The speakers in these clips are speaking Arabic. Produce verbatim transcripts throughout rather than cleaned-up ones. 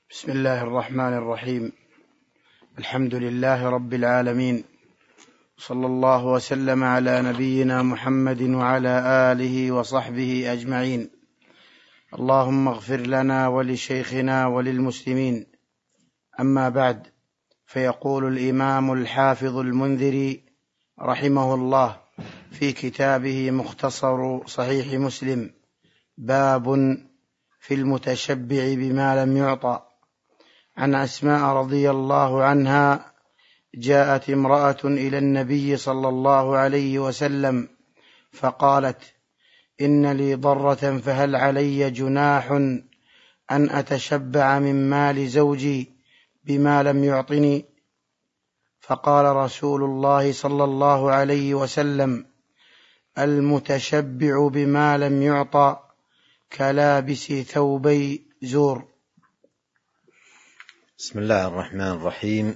بسم الله الرحمن الرحيم. الحمد لله رب العالمين، صلى الله وسلم على نبينا محمد وعلى آله وصحبه أجمعين. اللهم اغفر لنا ولشيخنا وللمسلمين. أما بعد، فيقول الإمام الحافظ المنذري رحمه الله في كتابه مختصر صحيح مسلم: باب في المتشبع بما لم يعطى. عن أسماء رضي الله عنها جاءت امرأة إلى النبي صلى الله عليه وسلم فقالت: إن لي ضرة فهل علي جناح أن أتشبع من مال زوجي بما لم يعطني؟ فقال رسول الله صلى الله عليه وسلم: المتشبع بما لم يعطى كلابس ثوبي زور. بسم الله الرحمن الرحيم.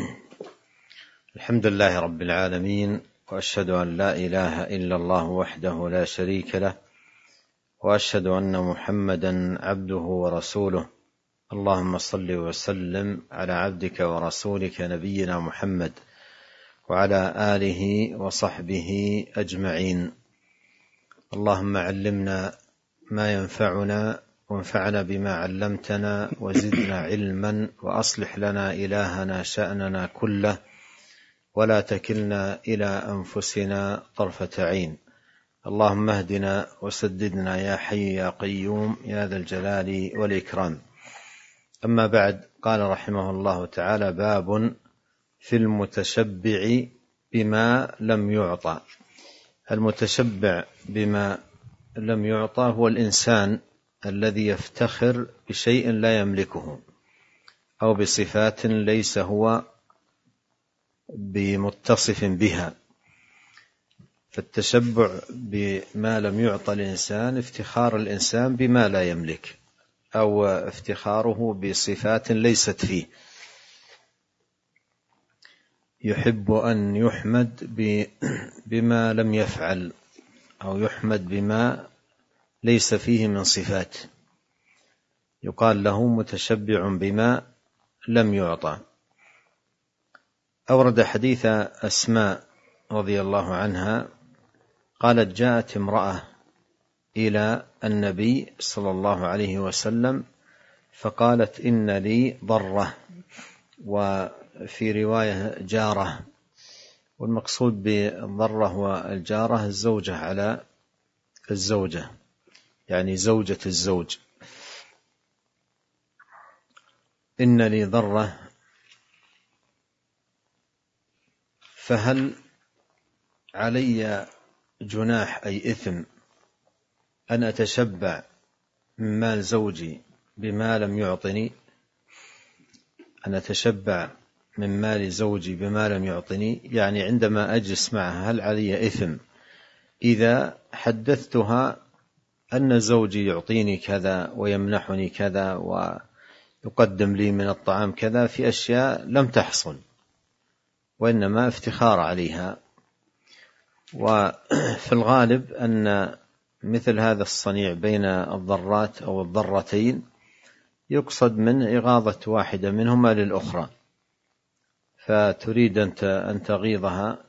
الحمد لله رب العالمين، وأشهد أن لا إله إلا الله وحده لا شريك له، وأشهد أن محمدا عبده ورسوله. اللهم صل وسلم على عبدك ورسولك نبينا محمد وعلى آله وصحبه أجمعين. اللهم علمنا ما ينفعنا وانفعنا بما علمتنا وزدنا علما، وأصلح لنا إلهنا شأننا كله، ولا تكلنا إلى أنفسنا طرفة عين. اللهم اهدنا وسددنا يا حي يا قيوم يا ذا الجلال والإكرام. أما بعد، قال رحمه الله تعالى: باب في المتشبع بما لم يعطى. المتشبع بما لم يعطى هو الإنسان الذي يفتخر بشيء لا يملكه أو بصفات ليس هو بمتصف بها. فالتشبع بما لم يعطى الإنسان افتخار الإنسان بما لا يملك، أو افتخاره بصفات ليست فيه. يحب أن يحمد بما لم يفعل، أو يحمد بما ليس فيه من صفات، يقال له متشبع بما لم يعطى. أورد حديث أسماء رضي الله عنها قالت: جاءت امرأة إلى النبي صلى الله عليه وسلم فقالت: إن لي ضرة، وفي رواية جارة، والمقصود بالضرة والجارة الزوجة على الزوجة، يعني زوجة الزوج. إن لي ضرة فهل علي جناح أي إثم أن أتشبع من مال زوجي بما لم يعطني؟ أن أتشبع من مال زوجي بما لم يعطني، يعني عندما أجلس معها هل علي إثم إذا حدثتها أن زوجي يعطيني كذا ويمنحني كذا ويقدم لي من الطعام كذا في أشياء لم تحصل، وإنما افتخار عليها. وفي الغالب أن مثل هذا الصنيع بين الضرات أو الضرتين يقصد من إغاظة واحدة منهما للأخرى، فتريد أن تغيظها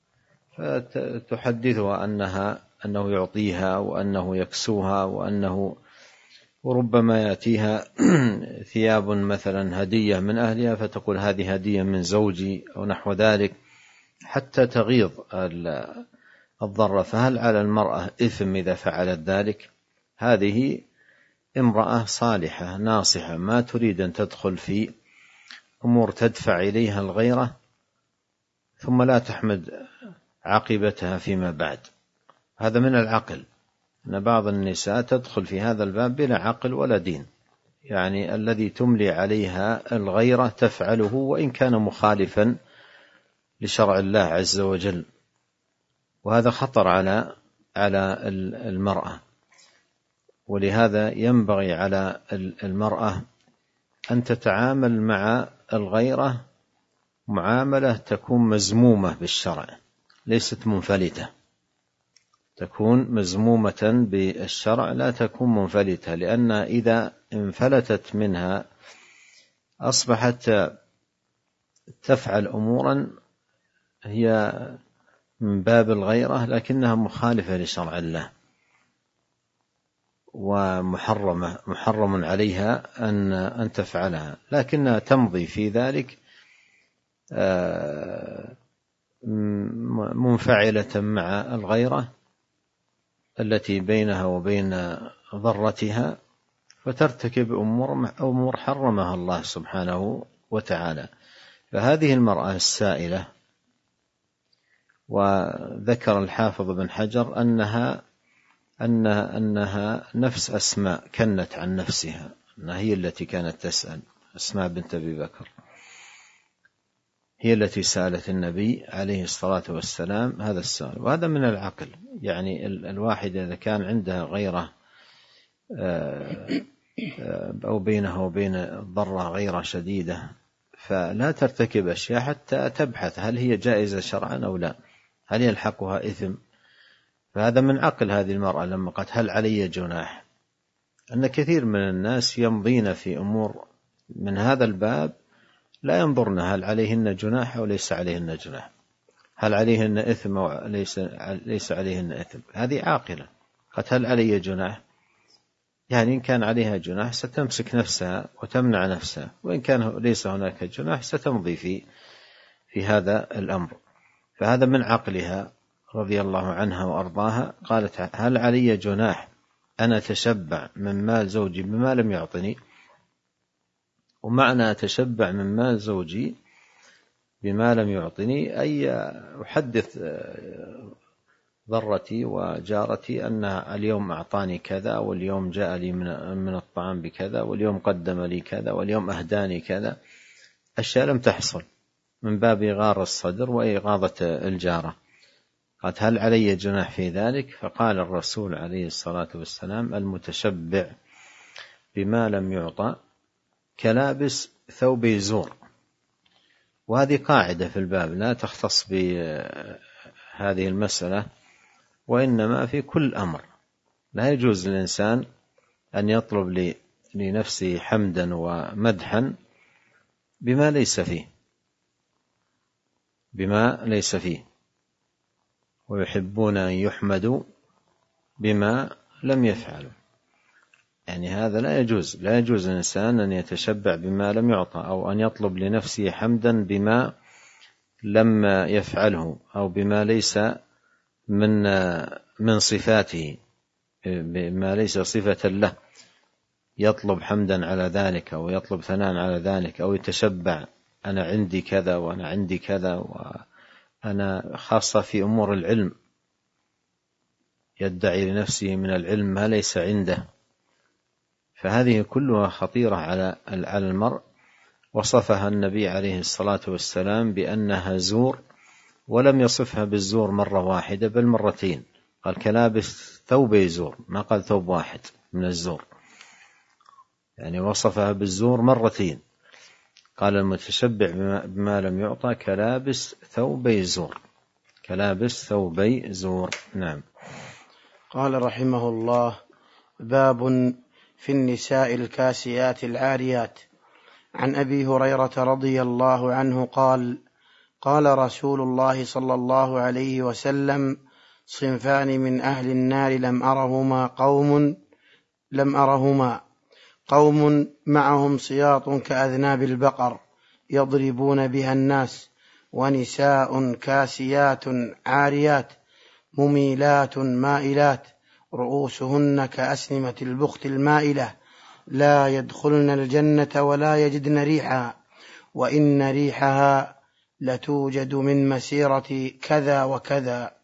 فتحدثها أنها أنه يعطيها وأنه يكسوها وأنه وربما يأتيها ثياب مثلا هدية من أهلها فتقول: هذه هدية من زوجي أو نحو ذلك، حتى تغيظ الضرة. فهل على المرأة إثم إذا فعلت ذلك؟ هذه امرأة صالحة ناصحة ما تريد أن تدخل في أمور تدفع إليها الغيرة ثم لا تحمد عاقبتها فيما بعد. هذا من العقل، أن بعض النساء تدخل في هذا الباب بلا عقل ولا دين، يعني الذي تملي عليها الغيرة تفعله وإن كان مخالفا لشرع الله عز وجل، وهذا خطر على على المرأة. ولهذا ينبغي على المرأة أن تتعامل مع الغيرة معاملة تكون مزمومة بالشرع، ليست منفلتة، تكون مزمومة بالشرع لا تكون منفلتة، لأن إذا انفلتت منها أصبحت تفعل أمورا هي من باب الغيرة لكنها مخالفة لشرع الله ومحرمة محرم عليها أن أن تفعلها، لكنها تمضي في ذلك منفعلة مع الغيرة التي بينها وبين ضرتها، فترتكب أمور أمور حرمها الله سبحانه وتعالى. فهذه المرأة السائلة، وذكر الحافظ بن حجر أنها أنها أنها نفس أسماء كنت عن نفسها، أنها هي التي كانت تسأل، أسماء بنت أبي بكر هي التي سألت النبي عليه الصلاة والسلام هذا السؤال. وهذا من العقل، يعني الواحد إذا كان عندها غيره أو بينه وبين الضرة غيرة شديدة فلا ترتكب أشياء حتى تبحث هل هي جائزة شرعا أو لا، هل يلحقها إثم. فهذا من عقل هذه المرأة لما قالت هل علي جناح، أن كثير من الناس يمضين في أمور من هذا الباب لا ينظرن هل عليهن جناح أو ليس عليهن جناح، هل عليهن إثم أو ليس ليس عليهن إثم. هذه عاقلة، قالت هل علي جناح، يعني إن كان عليها جناح ستمسك نفسها وتمنع نفسها، وإن كان ليس هناك جناح ستمضي في في هذا الأمر. فهذا من عقلها رضي الله عنها وأرضاها. قالت هل علي جناح أنا أتشبع من مال زوجي بما لم يعطني. ومعنى أتشبع من مال زوجي بما لم يعطني أي أحدث ضرتي وجارتي أن اليوم أعطاني كذا، واليوم جاء لي من الطعام بكذا، واليوم قدم لي كذا، واليوم أهداني كذا، أشياء لم تحصل، من باب إغار الصدر وإغاظة الجارة. قالت هل علي جناح في ذلك؟ فقال الرسول عليه الصلاة والسلام المتشبع بما لم يعطى كلابس ثوب زور. وهذه قاعدة في الباب لا تختص بهذه المسألة، وإنما في كل أمر. لا يجوز للإنسان أن يطلب لنفسه حمدا ومدحا بما ليس فيه بما ليس فيه ويحبون أن يحمدوا بما لم يفعلوا. يعني هذا لا يجوز لا يجوز للإنسان أن يتشبع بما لم يعطى، أو أن يطلب لنفسه حمدا بما لم يفعله، أو بما ليس من من صفاته، بما ليس صفة له، يطلب حمدا على ذلك أو يطلب ثناء على ذلك، أو يتشبع أنا عندي كذا وأنا عندي كذا، وأنا خاصة في أمور العلم يدعي لنفسه من العلم ما ليس عنده. فهذه كلها خطيرة على على المرء. وصفها النبي عليه الصلاة والسلام بأنها زور، ولم يصفها بالزور مرة واحدة بل مرتين. قال كلابس ثوب زور، ما قال ثوب واحد من الزور، يعني وصفها بالزور مرتين. قال المتشبع بما لم يعطى كلابس ثوبي زور، كلابس ثوبي زور. نعم. قال رحمه الله: باب في النساء الكاسيات العاريات. عن أبي هريرة رضي الله عنه قال: قال رسول الله صلى الله عليه وسلم: صنفان من أهل النار لم أرهما قوم لم أرهما قوم معهم سياط كأذناب البقر يضربون بها الناس، ونساء كاسيات عاريات مميلات مائلات رؤوسهن كأسنمة البخت المائلة لا يدخلن الجنة ولا يجدن ريحها، وإن ريحها لتوجد من مسيرة كذا وكذا.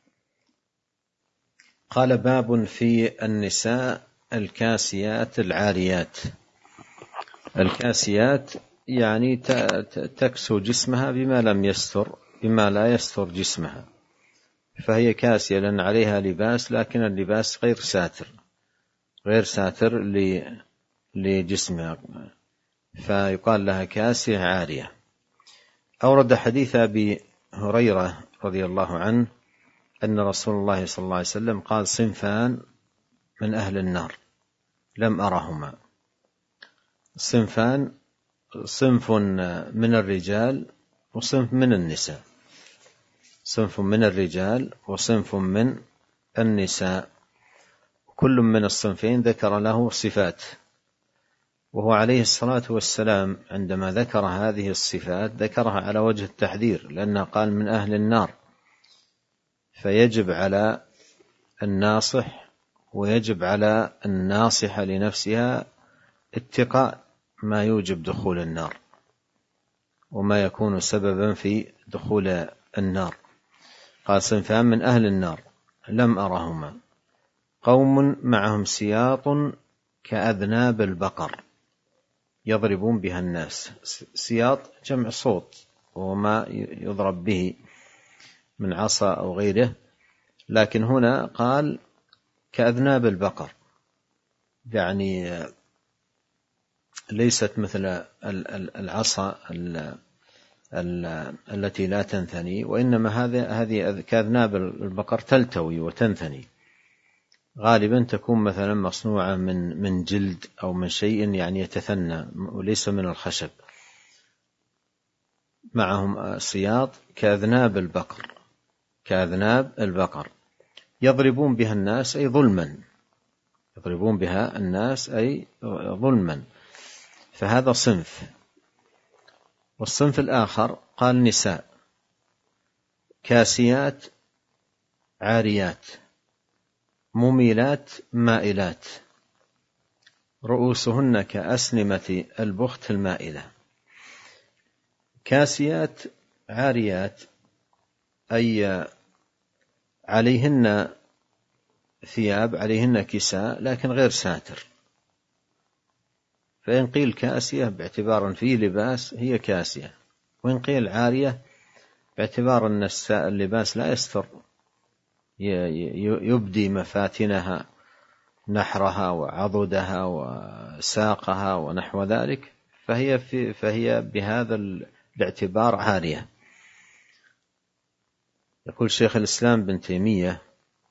قال باب في النساء الكاسيات العاريات. الكاسيات يعني تكسو جسمها بما لم يستر بما لا يستر جسمها، فهي كاسية لأن عليها لباس، لكن اللباس غير ساتر غير ساتر لجسمها، فيقال لها كاسية عارية. أورد حديث أبي هريرة رضي الله عنه أن رسول الله صلى الله عليه وسلم قال: صنفان من أهل النار لم أرهما. صنفان صنف من الرجال وصنف من النساء، صنف من الرجال وصنف من النساء، كل من الصنفين ذكر له صفات. وهو عليه الصلاة والسلام عندما ذكر هذه الصفات ذكرها على وجه التحذير، لأنه قال من أهل النار، فيجب على الناصح ويجب على الناصحة لنفسها اتقاء ما يوجب دخول النار وما يكون سببا في دخول النار. قال صنفان من أهل النار لم أرهما، قوم معهم سياط كأذناب البقر يضربون بها الناس. سياط جمع صوت وما يضرب به من عصا أو غيره، لكن هنا قال كأذناب البقر، يعني ليست مثل العصا التي لا تنثني، وإنما هذه كأذناب البقر تلتوي وتنثني، غالبا تكون مثلا مصنوعة من من جلد أو من شيء يعني يتثنى وليس من الخشب. معهم سياط كأذناب البقر، كأذناب البقر يضربون بها الناس أي ظلما، يضربون بها الناس أي ظلما. فهذا صنف. والصنف الآخر قال نساء كاسيات عاريات مميلات مائلات رؤوسهن كأسنمة البخت المائلة. كاسيات عاريات أي عليهن ثياب، عليهن كساء لكن غير ساتر، فإن قيل كاسية باعتبار فيه لباس هي كاسية، وإن قيل عارية باعتبار أن اللباس لا يستر، يبدي مفاتنها نحرها وعضدها وساقها ونحو ذلك، فهي, في فهي بهذا الاعتبار عارية. يقول شيخ الإسلام بن تيمية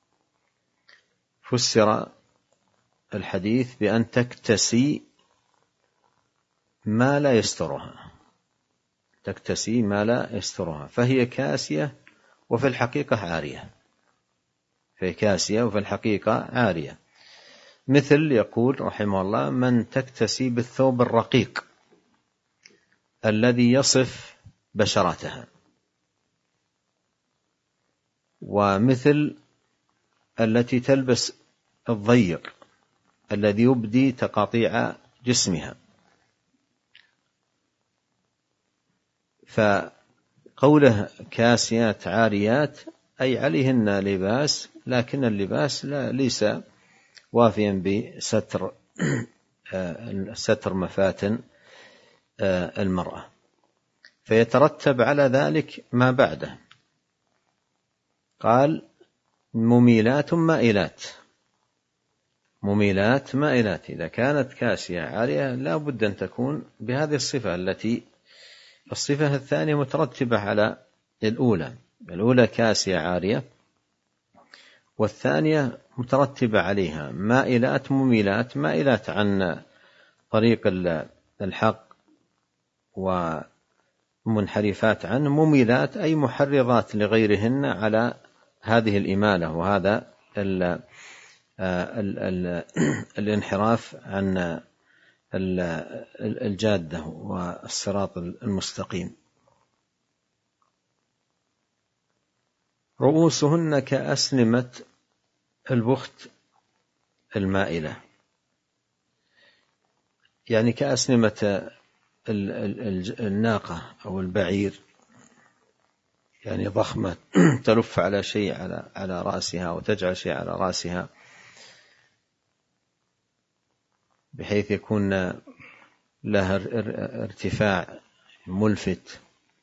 فسر الحديث بأن تكتسي ما لا يسترها، تكتسي ما لا يسترها، فهي كاسية وفي الحقيقة عارية، فهي كاسية وفي الحقيقة عارية. مثل يقول رحمه الله من تكتسي بالثوب الرقيق الذي يصف بشرتها، ومثل التي تلبس الضيق الذي يبدي تقاطيع جسمها. فقوله كاسيات عاريات أي عليهن لباس، لكن اللباس لا ليس وافيا بستر ستر مفاتن المرأة، فيترتب على ذلك ما بعده. قال مميلات مائلات، مميلات مائلات، إذا كانت كاسية عارية لا بد أن تكون بهذه الصفة، التي الصفة الثانية مترتبة على الأولى، الأولى كاسية عارية والثانية مترتبة عليها مائلات مميلات، مائلات عن طريق الحق ومنحرفات عنه، مميلات أي محرضات لغيرهن على هذه الإمالة وهذا ال ال ال الانحراف عن الجادة والصراط المستقيم. رؤوسهن كأسنمة البخت المائلة، يعني كأسنمة الناقة أو البعير، يعني ضخمة تلف على شيء على على رأسها وتجعل شيء على رأسها بحيث يكون لها ارتفاع ملفت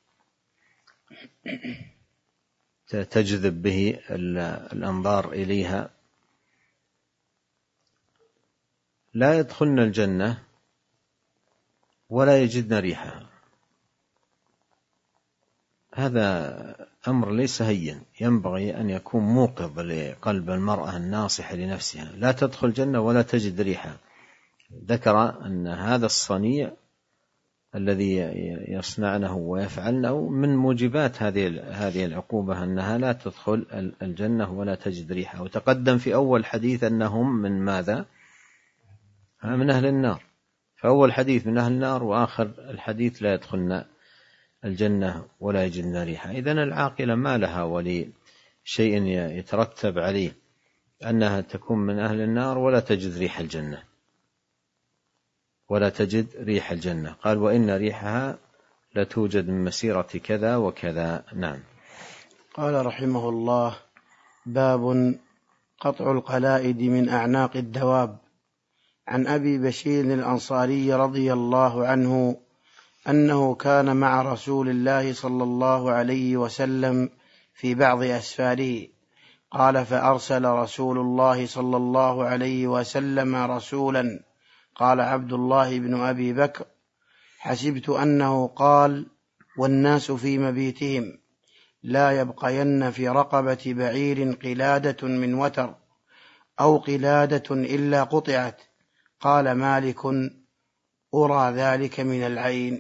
تجذب به الأنظار إليها. لا يدخلن الجنة ولا يجدن ريحها، هذا أمر ليس هين، ينبغي أن يكون موقظ لقلب المرأة الناصحة لنفسها. لا تدخل الجنة ولا تجد ريحها. ذكر أن هذا الصنيع الذي يصنعنه ويفعلنه من موجبات هذه هذه العقوبة أنها لا تدخل الجنة ولا تجد ريحها. وتقدم في أول حديث أنهم من ماذا؟ من أهل النار، فأول حديث من أهل النار وآخر الحديث لا يدخلن الجنة ولا يجدن ريحها. إذن العاقلة ما لها ولي شيء يترتب عليه أنها تكون من أهل النار ولا تجد ريح الجنة ولا تجد ريح الجنة. قال وإن ريحها لتوجد من مسيرة كذا وكذا. نعم. قال رحمه الله: باب قطع القلائد من أعناق الدواب. عن أبي بشير الأنصاري رضي الله عنه أنه كان مع رسول الله صلى الله عليه وسلم في بعض أسفاره، قال: فأرسل رسول الله صلى الله عليه وسلم رسولا، قال عبد الله بن أبي بكر: حسبت أنه قال: والناس في مبيتهم، لا يبقين في رقبة بعير قلادة من وتر أو قلادة إلا قطعت. قال مالك: أرى ذلك من العين.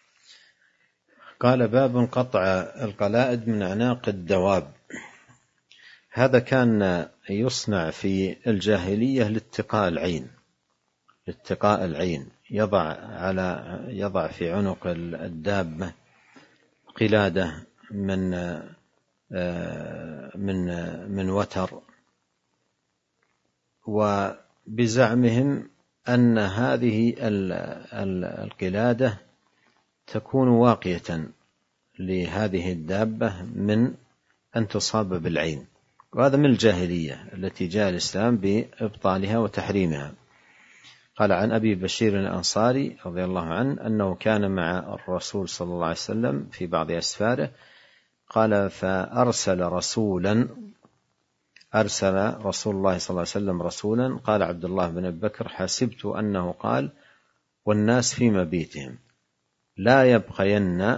قال: باب قطع القلائد من أعناق الدواب. هذا كان يصنع في الجاهلية لاتقاء العين، لاتقاء العين، يضع على يضع في عنق الدابة قلادة من من من وتر، وبزعمهم أن هذه القلادة تكون واقية لهذه الدابة من أن تصاب بالعين، وهذا من الجاهلية التي جاء الإسلام بإبطالها وتحريمها. قال: عن أبي بشير الأنصاري رضي الله عنه أنه كان مع الرسول صلى الله عليه وسلم في بعض أسفاره، قال: فأرسل رسولا أرسل رسول الله صلى الله عليه وسلم رسولا. قال عبد الله بن أبي بكر: حسبت أنه قال: والناس في مبيتهم، لا يبقين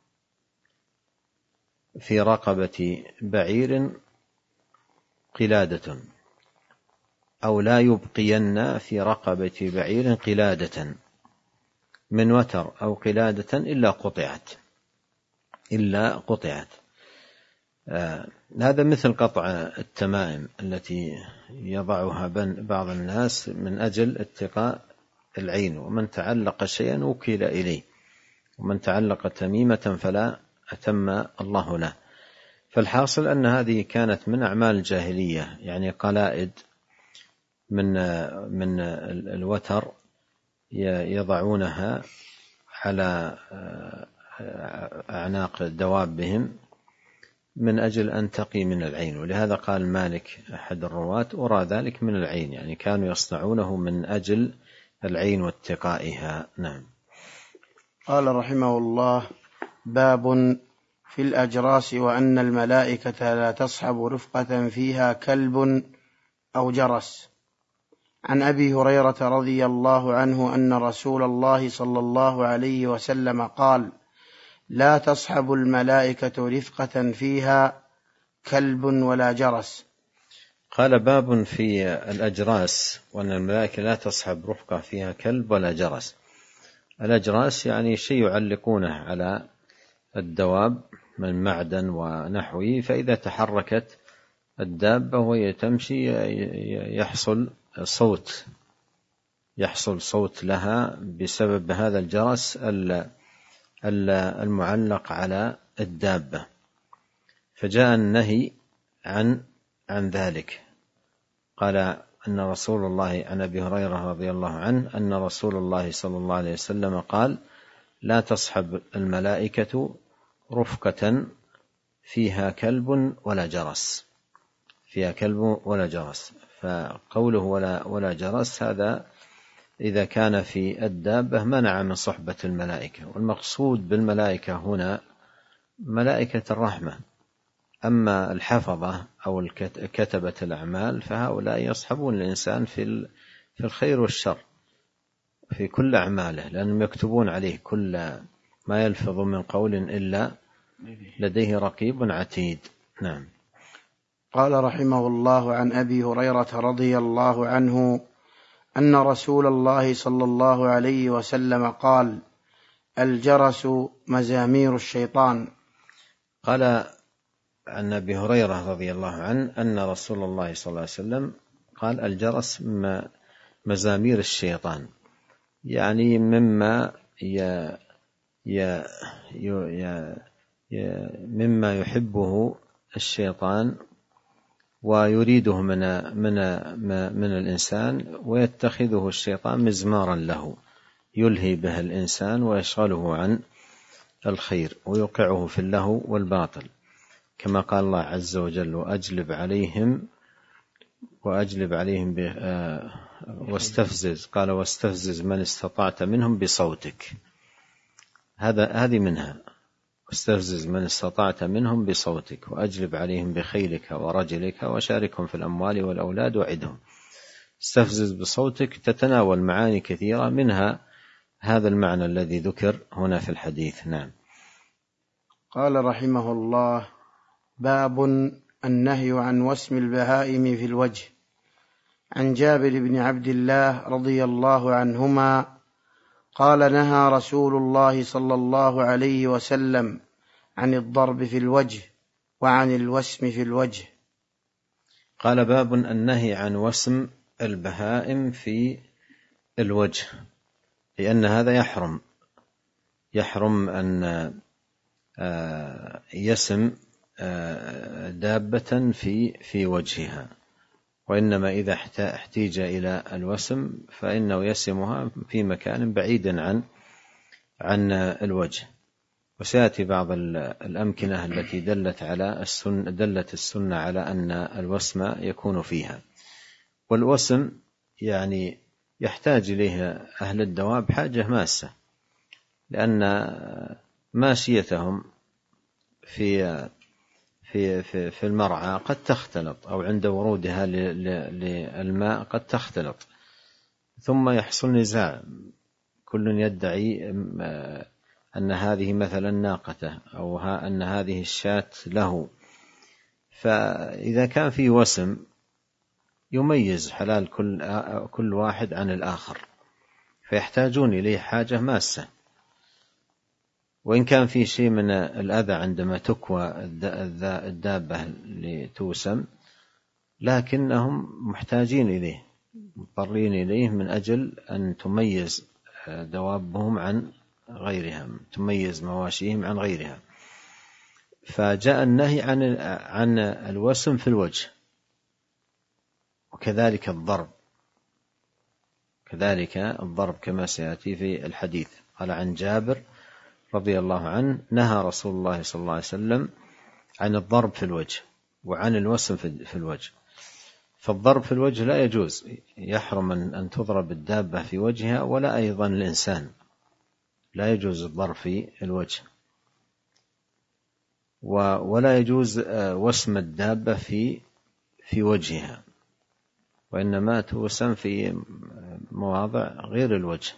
في رقبة بعير قلادة، أو لا يبقين في رقبة بعير قلادة من وتر أو قلادة إلا قطعت إلا قطعت. آه هذا مثل قطع التمائم التي يضعها بعض الناس من أجل اتقاء العين، ومن تعلق شيئا وكل إليه، ومن تعلق تميمة فلا أتم الله له. فالحاصل أن هذه كانت من أعمال الجاهلية، يعني قلائد من من الوتر يضعونها على أعناق دوابهم من أجل أن تقي من العين. ولهذا قال مالك أحد الرواة: أرى ذلك من العين، يعني كانوا يصنعونه من أجل العين واتقائها. نعم. قال رحمه الله: باب في الأجراس، وأن الملائكة لا تصحب رفقة فيها كلب أو جرس. عن أبي هريرة رضي الله عنه أن رسول الله صلى الله عليه وسلم قال: لا تصحب الملائكة رفقة فيها كلب ولا جرس. قال: باب في الأجراس، وأن الملائكة لا تصحب رفقة فيها كلب ولا جرس. الأجراس يعني شيء يعلقونه على الدواب من معدن ونحوه، فإذا تحركت الدابة وهي تمشي يحصل صوت يحصل صوت لها بسبب هذا الجرس المعلق على الدابة. فجاء النهي عن عن ذلك. قال أن رسول الله عن أبي هريرة رضي الله عنه أن رسول الله صلى الله عليه وسلم قال: لا تصحب الملائكة رفقة فيها كلب ولا جرس فيها كلب ولا جرس. فقوله ولا ولا جرس هذا إذا كان في الدابة منع من صحبة الملائكة، والمقصود بالملائكة هنا ملائكة الرحمة. أما الحفظة أو كتبة الأعمال فهؤلاء يصحبون الإنسان في في الخير والشر في كل أعماله، لأنهم يكتبون عليه كل ما يلفظ من قول إلا لديه رقيب عتيد. نعم. قال رحمه الله: عن أبي هريرة رضي الله عنه أن رسول الله صلى الله عليه وسلم قال: الجرس مزامير الشيطان. قال عن أبي هريرة رضي الله عنه أن رسول الله صلى الله عليه وسلم قال الجرس مزامير الشيطان، يعني مما ي... ي... ي... ي... مما يحبه الشيطان ويريده من من من الإنسان، ويتخذه الشيطان مزمارا له يلهي به الإنسان ويشغله عن الخير ويوقعه في اللهو والباطل، كما قال الله عز وجل وأجلب عليهم وأجلب عليهم واستفزز، قال واستفزز من استطعت منهم بصوتك، هذا هذه منها، واستفزز من استطعت منهم بصوتك وأجلب عليهم بخيلك ورجلك وشاركهم في الأموال والأولاد وعدهم. استفزز بصوتك تتناول معاني كثيرة، منها هذا المعنى الذي ذكر هنا في الحديث. نعم. قال رحمه الله: باب النهي عن وسم البهائم في الوجه. عن جابر بن عبد الله رضي الله عنهما قال: نهى رسول الله صلى الله عليه وسلم عن الضرب في الوجه وعن الوسم في الوجه. قال: باب النهي عن وسم البهائم في الوجه، لأن هذا يحرم يحرم أن يسم دابة في في وجهها، وإنما إذا احتيج إلى الوسم فإنه يسمها في مكان بعيد عن عن الوجه. وسيأتي بعض الأمكنة التي دلت على السنة دلت السنة على أن الوسم يكون فيها. والوسم يعني يحتاج إليه أهل الدواب حاجة ماسة، لأن ماشيتهم في في في في المرعى قد تختلط، أو عند ورودها للماء قد تختلط، ثم يحصل نزاع، كل يدعي أن هذه مثلا ناقته أو أن هذه الشاة له. فإذا كان في وسم يميز حلال كل كل واحد عن الآخر، فيحتاجون إليه حاجة ماسة. وإن كان في شيء من الأذى عندما تكوى الدابة لتوسم، لكنهم محتاجين إليه، مضطرين إليه من أجل أن تميز دوابهم عن غيرها، تميز مواشيهم عن غيرها. فجاء النهي عن عن الوسم في الوجه، وكذلك الضرب كذلك الضرب كما سيأتي في الحديث. قال عن جابر رضي الله عنه: نهى رسول الله صلى الله عليه وسلم عن الضرب في الوجه وعن الوسم في الوجه. فالضرب في الوجه لا يجوز، يحرم أن تضرب الدابة في وجهها، ولا أيضا الإنسان لا يجوز الضرب في الوجه، ولا يجوز وسم الدابة في في وجهها، وإنما توسم في مواضع غير الوجه.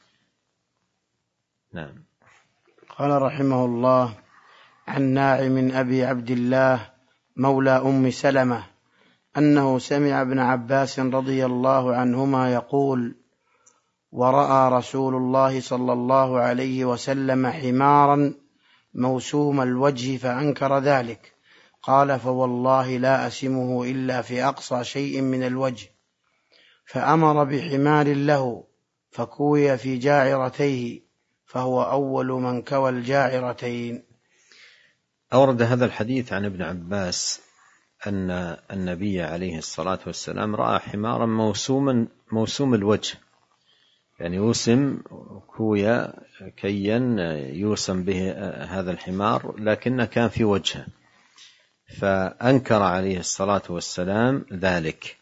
نعم. قال رحمه الله: عن ناعم أبي عبد الله مولى أم سلمة أنه سمع ابن عباس رضي الله عنهما يقول: ورأى رسول الله صلى الله عليه وسلم حمارا موسوم الوجه فأنكر ذلك، قال: فوالله لا أسمه إلا في أقصى شيء من الوجه، فأمر بحمار له فكوي في جاعرتيه، فهو أول من كوى الجاعرتين. أورد هذا الحديث عن ابن عباس أن النبي عليه الصلاة والسلام رأى حمارا موسوما موسوم الوجه، يعني يوسم كويا كيا يوسم به هذا الحمار، لكن كان في وجهه، فأنكر عليه الصلاة والسلام ذلك.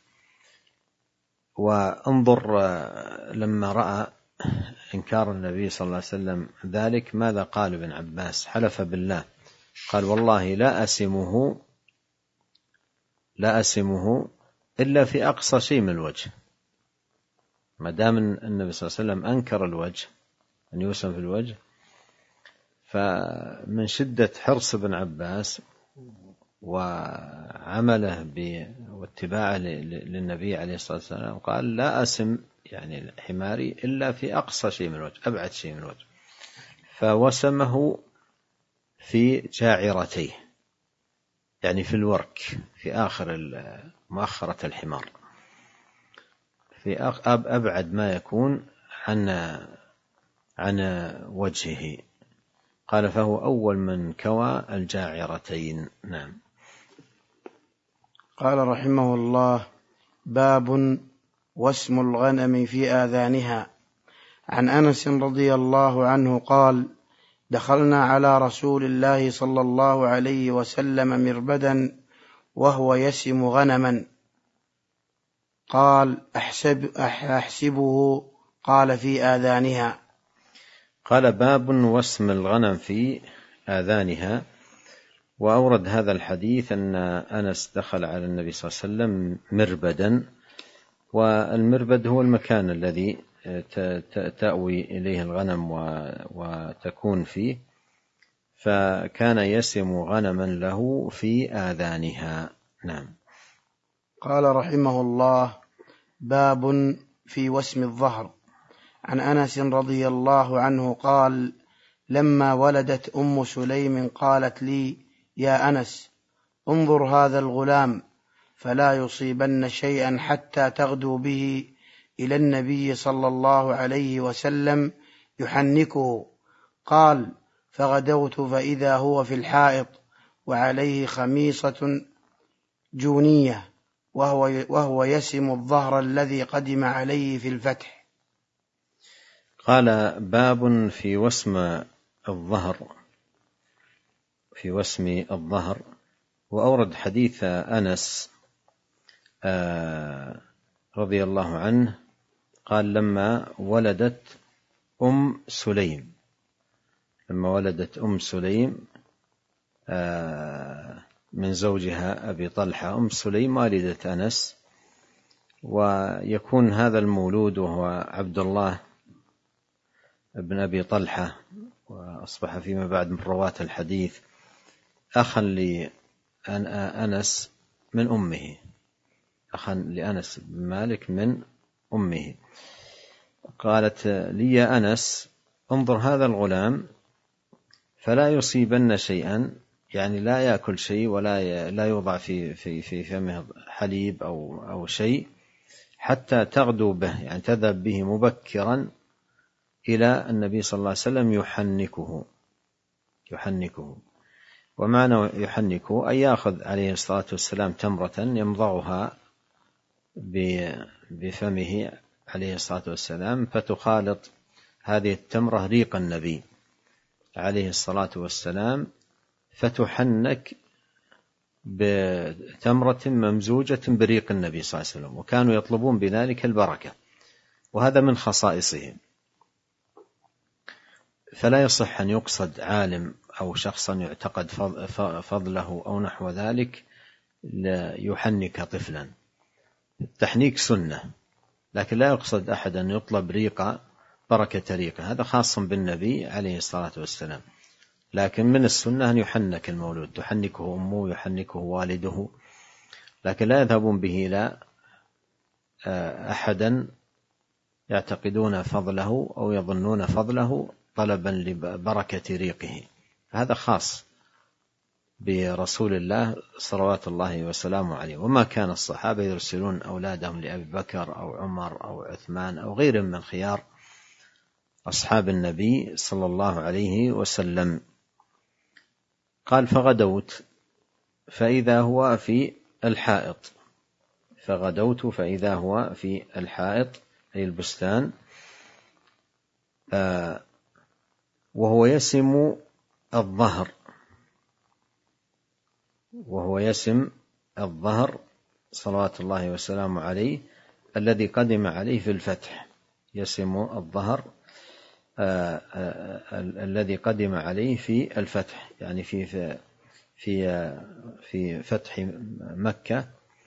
وانظر لما رأى إنكار النبي صلى الله عليه وسلم ذلك ماذا قال ابن عباس؟ حلف بالله، قال: والله لا أسمه لا أسمه إلا في أقصى شيء من الوجه. ما دام النبي صلى الله عليه وسلم أنكر الوجه، أن يوسم في الوجه، فمن شدة حرص ابن عباس وعمله واتباعه للنبي عليه الصلاة والسلام قال: لا أسم يعني حماري إلا في أقصى شيء من الوجه، أبعد شيء من الوجه. فوسمه في جاعرتيه، يعني في الورك، في آخر مؤخرة الحمار، في أبعد ما يكون عن عن وجهه. قال فهو أول من كوى الجاعرتين. نعم. قال رحمه الله: باب وسم الغنم في آذانها. عن أنس رضي الله عنه قال: دخلنا على رسول الله صلى الله عليه وسلم مربدا وهو يسم غنما، قال: أحسب أحسبه؟ قال: في آذانها. قال: باب وسم الغنم في آذانها. وأورد هذا الحديث أن أنس دخل على النبي صلى الله عليه وسلم مربدا، والمربد هو المكان الذي تأوي إليه الغنم وتكون فيه، فكان يسم غنما له في آذانها. نعم. قال رحمه الله: باب في وسم الظهر. عن أنس رضي الله عنه قال: لما ولدت أم سليم قالت لي: يا أنس، انظر هذا الغلام فلا يصيبن شيئا حتى تغدو به إلى النبي صلى الله عليه وسلم يحنكه. قال: فغدوت فإذا هو في الحائط وعليه خميصة جونية، وهو, وهو يسم الظهر الذي قدم عليه في الفتح. قال: باب في وسم الظهر، في وسم الظهر. وأورد حديث أنس رضي الله عنه قال: لما ولدت أم سليم، لما ولدت أم سليم من زوجها أبي طلحة. أم سليم والدة أنس، ويكون هذا المولود وهو عبد الله ابن أبي طلحة، وأصبح فيما بعد من رواة الحديث أخا لأنس من أمه، أخا لأنس بن مالك من أمه. قالت لي: يا أنس، انظر هذا الغلام فلا يصيبن شيئا، يعني لا يأكل شيء ولا لا يوضع في في في فمه حليب أو أو شيء حتى تغدو به، يعني تذهب به مبكرا إلى النبي صلى الله عليه وسلم يحنكه يحنكه ومعنى يحنكه أن يأخذ عليه الصلاة والسلام تمرة يمضغها بفمه عليه الصلاة والسلام، فتخالط هذه التمرة ريق النبي عليه الصلاة والسلام، فتحنك بتمرة ممزوجة بريق النبي صلى الله عليه وسلم. وكانوا يطلبون بذلك البركة، وهذا من خصائصهم. فلا يصح أن يقصد عالم أو شخصا يعتقد فضله أو نحو ذلك ليحنك طفلا. التحنيك سنة، لكن لا يقصد أحد أن يطلب ريق بركة ريقه، هذا خاص بالنبي عليه الصلاة والسلام. لكن من السنة أن يحنك المولود، تحنكه أمه، يحنكه والده، لكن لا يذهبون به إلى أحدا يعتقدون فضله أو يظنون فضله طلبا لبركة ريقه، هذا خاص برسول الله صلوات الله وسلامه عليه. وما كان الصحابة يرسلون أولادهم لأبي بكر أو عمر أو عثمان أو غيرهم من خيار أصحاب النبي صلى الله عليه وسلم. قال: فغدوت فإذا هو في الحائط، فغدوت فإذا هو في الحائط أي البستان، آه وهو يسم الظهر، وهو يسم الظهر صلوات الله وسلامه عليه الذي قدم عليه في الفتح، يسم الظهر آه آه الذي قدم عليه في الفتح، يعني في في في فتح مكة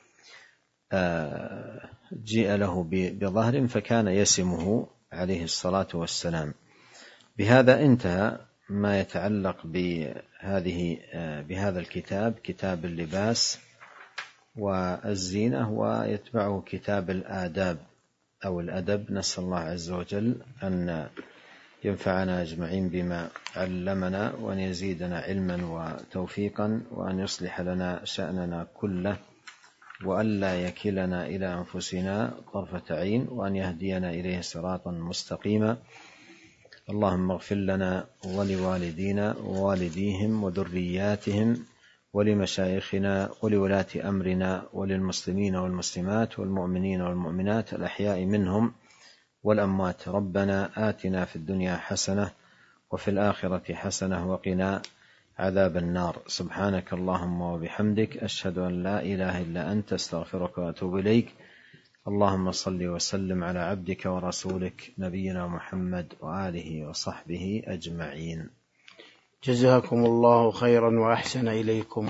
آه جيء له بظهر فكان يسمه عليه الصلاة والسلام. بهذا انتهى ما يتعلق بهذه بهذا الكتاب، كتاب اللباس والزينة، ويتبعه كتاب الآداب أو الأدب. نسأل الله عز وجل أن ينفعنا أجمعين بما علمنا، وأن يزيدنا علما وتوفيقا، وأن يصلح لنا شأننا كله، وأن لا يكلنا إلى أنفسنا طرفة عين، وأن يهدينا إليه صراطا مستقيما. اللهم اغفر لنا ولوالدينا ووالديهم وذرياتهم ولمشايخنا ولولاة أمرنا وللمسلمين والمسلمات والمؤمنين والمؤمنات الأحياء منهم والأموات. ربنا آتنا في الدنيا حسنة وفي الآخرة حسنة وقنا عذاب النار. سبحانك اللهم وبحمدك، أشهد أن لا إله إلا أنت، استغفرك وأتوب إليك. اللهم صل وسلم على عبدك ورسولك نبينا محمد وآله وصحبه أجمعين. جزاكم الله خيرا وأحسن إليكم.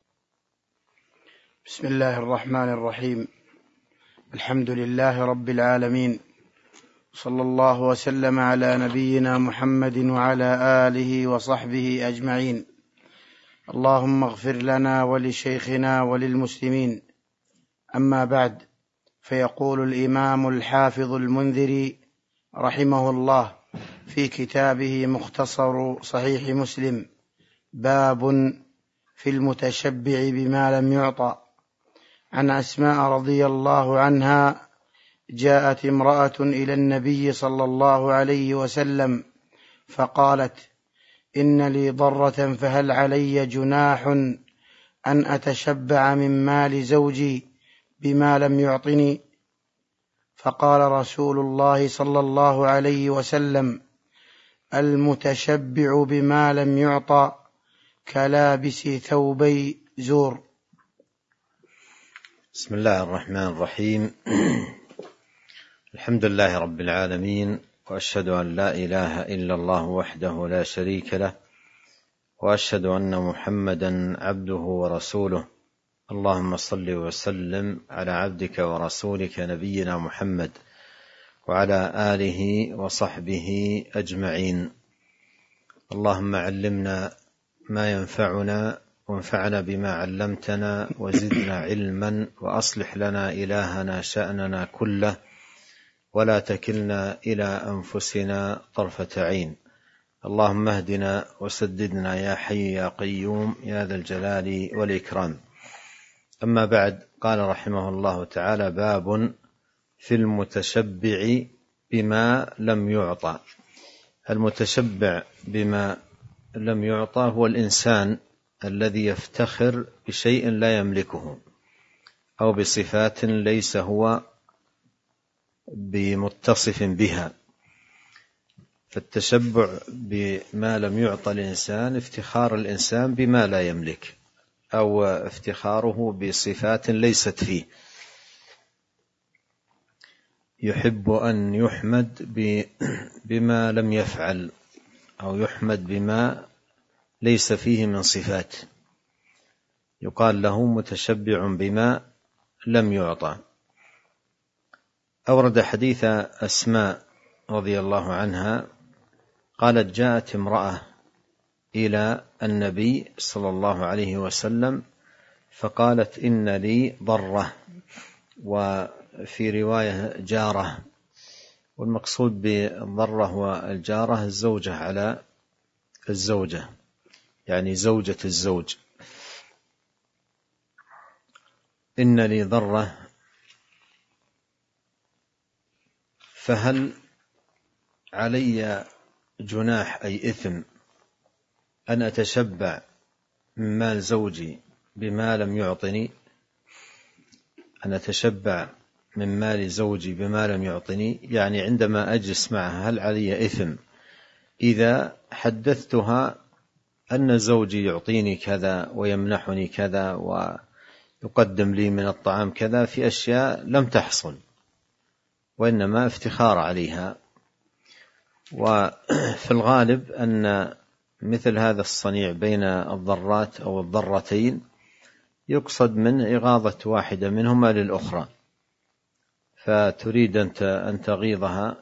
بسم الله الرحمن الرحيم. الحمد لله رب العالمين، صلى الله وسلم على نبينا محمد وعلى آله وصحبه أجمعين. اللهم اغفر لنا ولشيخنا وللمسلمين. أما بعد، فيقول الإمام الحافظ المنذري رحمه الله في كتابه مختصر صحيح مسلم: باب في المتشبع بما لم يعطى. عن أسماء رضي الله عنها جاءت امرأة إلى النبي صلى الله عليه وسلم فقالت: إن لي ضرة فهل علي جناح أن أتشبع من مال زوجي بما لم يعطني؟ فقال رسول الله صلى الله عليه وسلم: المتشبع بما لم يعطى كلابس ثوبي زور. بسم الله الرحمن الرحيم. الحمد لله رب العالمين، وأشهد أن لا إله إلا الله وحده لا شريك له، وأشهد أن محمدا عبده ورسوله. اللهم صل وسلم على عبدك ورسولك نبينا محمد وعلى آله وصحبه أجمعين. اللهم علمنا ما ينفعنا، وانفعنا بما علمتنا، وزدنا علما، وأصلح لنا إلهنا شأننا كله، ولا تكلنا إلى أنفسنا طرفة عين. اللهم اهدنا وسددنا يا حي يا قيوم يا ذا الجلال والإكرام. أما بعد، قال رحمه الله تعالى: باب في المتشبع بما لم يعطى. المتشبع بما لم يعطى هو الإنسان الذي يفتخر بشيء لا يملكه، أو بصفات ليس هو بمتصف بها. فالتشبع بما لم يعطى الإنسان افتخار الإنسان بما لا يملك، أو افتخاره بصفات ليست فيه. يحب أن يحمد بما لم يفعل، أو يحمد بما ليس فيه من صفات، يقال له متشبع بما لم يعطى. أورد حديث أسماء رضي الله عنها قالت: جاءت امرأة إلى النبي صلى الله عليه وسلم فقالت: إن لي ضرة، وفي رواية جارة، والمقصود بالضرة والجارة الزوجة على الزوجة، يعني زوجة الزوج. إن لي ضرة فهل علي جناح أي إثم أن أتشبع من مال زوجي بما لم يعطني؟ أن أتشبع من مال زوجي بما لم يعطني، يعني عندما أجلس معها هل علي إثم إذا حدثتها أن زوجي يعطيني كذا ويمنحني كذا ويقدم لي من الطعام كذا في أشياء لم تحصل، وإنما افتخار عليها. وفي الغالب أن مثل هذا الصنيع بين الضرات أو الضرتين يقصد من إغاظة واحدة منهما للأخرى، فتريد أن تغيظها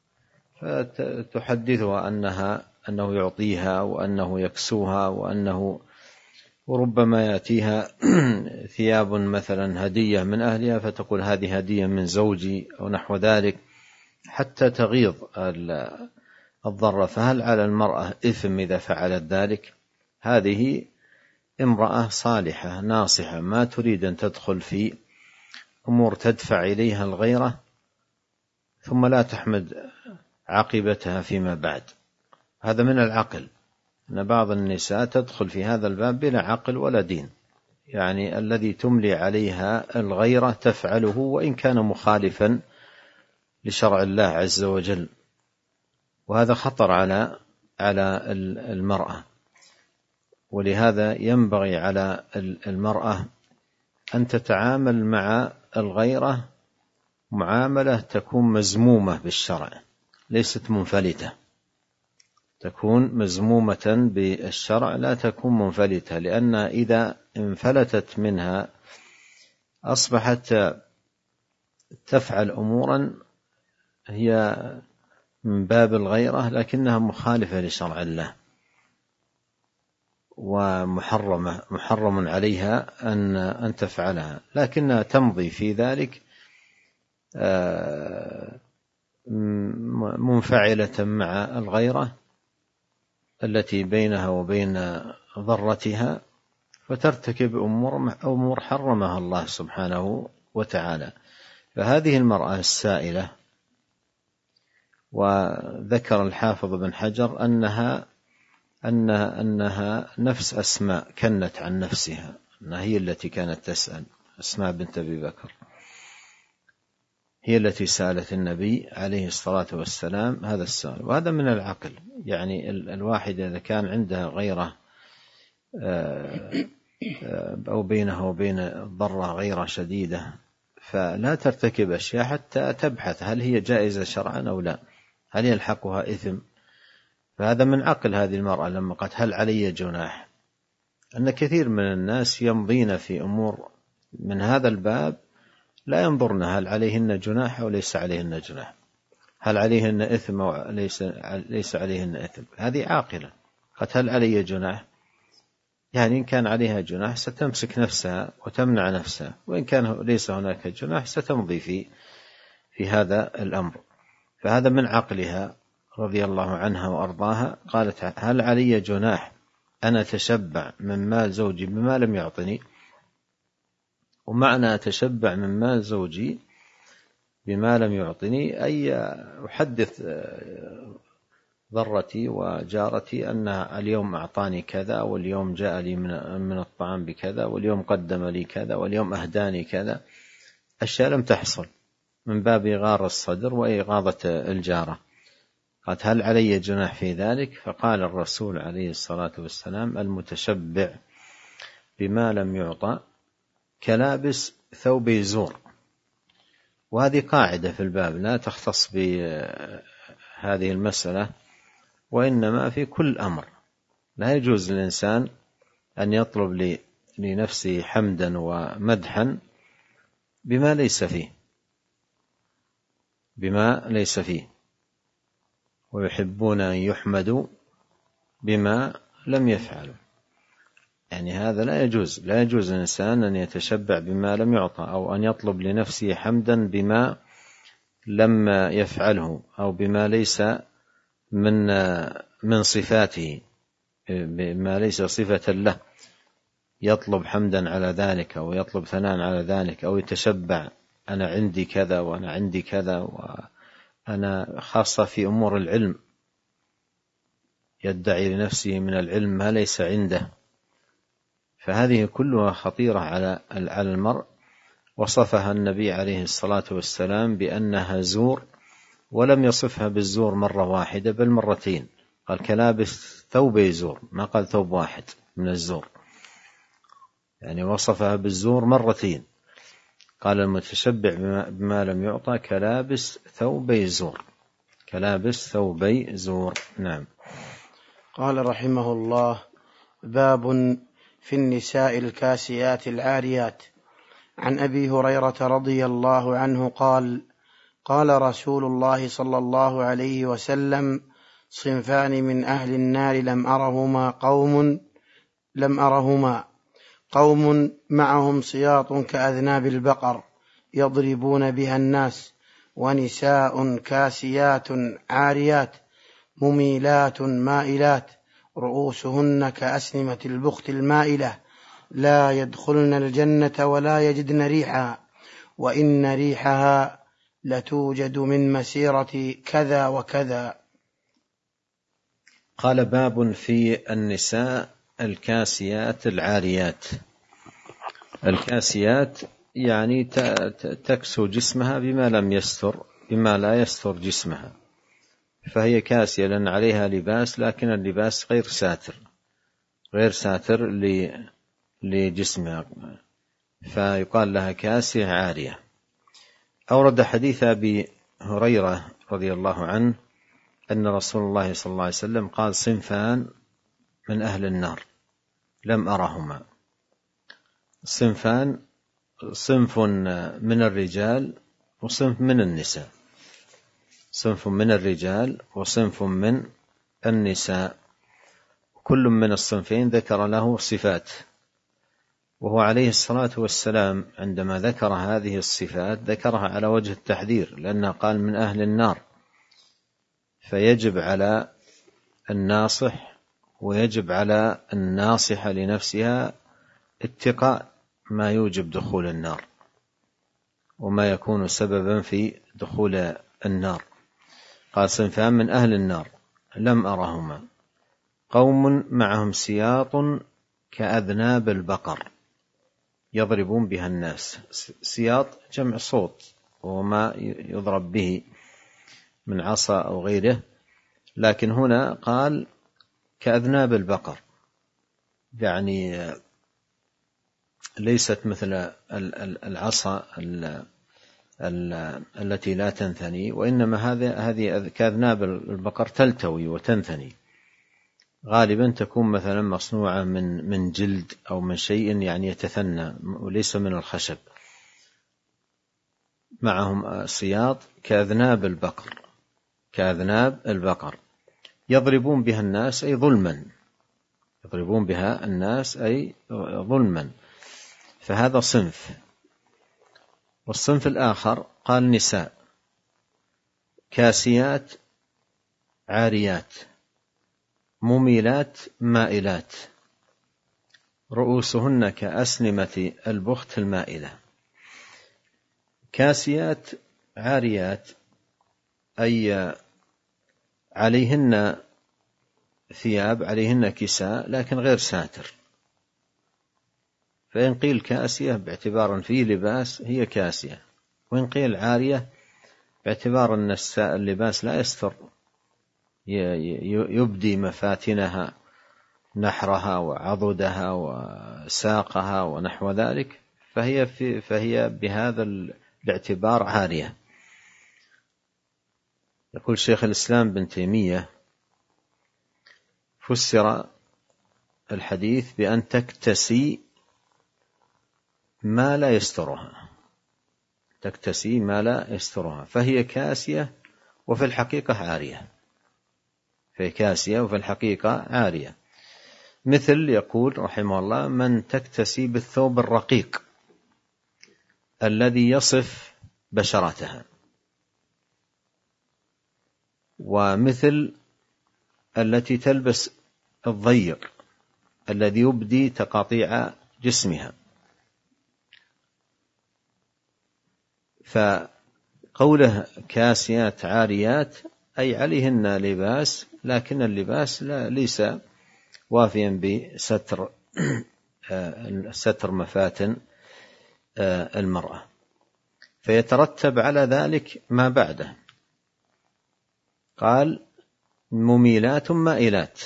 فتحدثها أنها أنه يعطيها وأنه يكسوها وأنه وربما يأتيها ثياب مثلا هدية من أهلها فتقول هذه هدية من زوجي أو نحو ذلك، حتى تغيظ الضرة، فهل على المرأة إثم إذا فعلت ذلك؟ هذه امرأة صالحة ناصحة ما تريد أن تدخل في أمور تدفع إليها الغيرة ثم لا تحمد عاقبتها فيما بعد. هذا من العقل، أن بعض النساء تدخل في هذا الباب بلا عقل ولا دين، يعني الذي تملي عليها الغيرة تفعله وإن كان مخالفا لشرع الله عز وجل، وهذا خطر على على المرأة. ولهذا ينبغي على المرأة أن تتعامل مع الغيرة معاملة تكون مزمومة بالشرع، ليست منفلتة، تكون مزمومة بالشرع لا تكون منفلتة، لأن إذا انفلتت منها أصبحت تفعل أمورا هي من باب الغيرة لكنها مخالفة لشرع الله ومحرمة محرم عليها أن أن تفعلها، لكنها تمضي في ذلك منفعلة مع الغيرة التي بينها وبين ضرتها، فترتكب أمور أمور حرمها الله سبحانه وتعالى. فهذه المرأة السائلة، وذكر الحافظ بن حجر أنها أنها أنها نفس أسماء كنت عن نفسها، أنها هي التي كانت تسأل، أسماء بنت أبي بكر هي التي سألت النبي عليه الصلاة والسلام هذا السؤال. وهذا من العقل، يعني الواحد إذا كان عنده غيرة أو بينه وبين الضرة غيرة شديدة فلا ترتكب أشياء حتى تبحث هل هي جائزة شرعا أو لا، هل يلحقها إثم. فهذا من عقل هذه المرأة لما قالت هل علي جناح، أن كثير من الناس يمضين في أمور من هذا الباب لا ينظرن هل عليهن جناح أو ليس عليهن جناح، هل عليهن إثم أو ليس ليس عليهن إثم. هذه عاقلة، قالت هل علي جناح، يعني إن كان عليها جناح ستمسك نفسها وتمنع نفسها، وإن كان ليس هناك جناح ستمضي في في هذا الأمر. فهذا من عقلها رضي الله عنها وأرضاها. قالت هل علي جناح أن أتشبع من مال زوجي بما لم يعطني. ومعنى أتشبع من مال زوجي بما لم يعطني أي أحدث ضرتي وجارتي أن اليوم أعطاني كذا، واليوم جاء لي من الطعام بكذا، واليوم قدم لي كذا، واليوم أهداني كذا، أشياء لم تحصل، من باب إغار الصدر وإغاظة الجارة. قالت هل علي جناح في ذلك؟ فقال الرسول عليه الصلاة والسلام المتشبع بما لم يعطى كلابس ثوب زور. وهذه قاعدة في الباب لا تختص بهذه المسألة، وإنما في كل أمر. لا يجوز للإنسان أن يطلب لنفسه حمدا ومدحا بما ليس فيه بما ليس فيه ويحبون أن يحمدوا بما لم يفعلوا. يعني هذا لا يجوز لا يجوز للإنسان أن يتشبع بما لم يعطى، أو أن يطلب لنفسه حمدا بما لم يفعله، أو بما ليس من من صفاته، بما ليس صفة له، يطلب حمدا على ذلك أو يطلب ثناء على ذلك، أو يتشبع أنا عندي كذا وأنا عندي كذا، وأنا خاصة في أمور العلم يدعي لنفسه من العلم ما ليس عنده. فهذه كلها خطيرة على على المرء. وصفها النبي عليه الصلاة والسلام بأنها زور، ولم يصفها بالزور مرة واحدة بل مرتين، قال كلابس ثوب زور، ما قال ثوب واحد من الزور، يعني وصفها بالزور مرتين. قال المتشبع بما لم يعطى كلابس ثوبي زور، كلابس ثوبي زور. نعم. قال رحمه الله باب في النساء الكاسيات العاريات. عن أبي هريرة رضي الله عنه قال قال رسول الله صلى الله عليه وسلم صنفان من أهل النار لم أرهما قوم لم أرهما قوم معهم سياط كأذناب البقر يضربون بها الناس، ونساء كاسيات عاريات مميلات مائلات رؤوسهن كأسنمة البخت المائلة لا يدخلن الجنة ولا يجدن ريحها وإن ريحها لتوجد من مسيرة كذا وكذا. قال باب في النساء الكاسيات العاريات. الكاسيات يعني تكسو جسمها بما لم يستر بما لا يستر جسمها، فهي كاسية لأن عليها لباس لكن اللباس غير ساتر غير ساتر لجسمها، فيقال لها كاسية عارية. أورد حديث أبي هريرة رضي الله عنه أن رسول الله صلى الله عليه وسلم قال صنفان من أهل النار لم أرهما. صنفان، صنف من الرجال وصنف من النساء، صنف من الرجال وصنف من النساء، كل من الصنفين ذكر له صفات، وهو عليه الصلاة والسلام عندما ذكر هذه الصفات ذكرها على وجه التحذير، لأنه قال من أهل النار، فيجب على الناصح ويجب على الناصحة لنفسها اتقاء ما يوجب دخول النار وما يكون سببا في دخول النار. قال صنفان من أهل النار لم أرهما، قوم معهم سياط كأذناب البقر يضربون بها الناس. سياط جمع صوت وما يضرب به من عصا أو غيره، لكن هنا قال كأذناب البقر، يعني ليست مثل العصا التي لا تنثني، وإنما هذه كأذناب البقر تلتوي وتنثني، غالبا تكون مثلا مصنوعة من من جلد أو من شيء يعني يتثنى وليس من الخشب. معهم سياط كأذناب البقر كأذناب البقر يضربون بها الناس أي ظلما، يضربون بها الناس أي ظلما، فهذا صنف. والصنف الآخر قال نساء كاسيات عاريات مميلات مائلات رؤوسهن كأسنمة البخت المائلة. كاسيات عاريات أي عليهن ثياب، عليهن كساء لكن غير ساتر، فإن قيل كاسية باعتبار فيه لباس هي كاسية، وإن قيل عارية باعتبار أن اللباس لا يستر يبدي مفاتنها نحرها وعضدها وساقها ونحو ذلك، فهي, في فهي بهذا الاعتبار عارية. يقول شيخ الإسلام بن تيمية فسر الحديث بأن تكتسي ما لا يسترها، تكتسي ما لا يسترها، فهي كاسية وفي الحقيقة عارية، فهي كاسية وفي الحقيقة عارية. مثل يقول رحمه الله من تكتسي بالثوب الرقيق الذي يصف بشرتها، ومثل التي تلبس الضيق الذي يبدي تقاطيع جسمها. فقوله كاسيات عاريات أي عليهن لباس لكن اللباس لا ليس وافيا بستر ستر مفاتن المرأة، فيترتب على ذلك ما بعده. قال مميلات مائلات،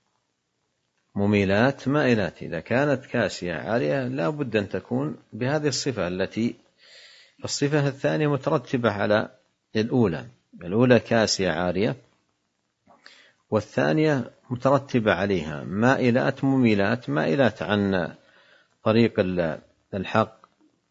مميلات مائلات، إذا كانت كاسية عارية لا بد أن تكون بهذه الصفة، التي الصفة الثانية مترتبة على الأولى، الأولى كاسية عارية والثانية مترتبة عليها مائلات مميلات، مائلات عن طريق الحق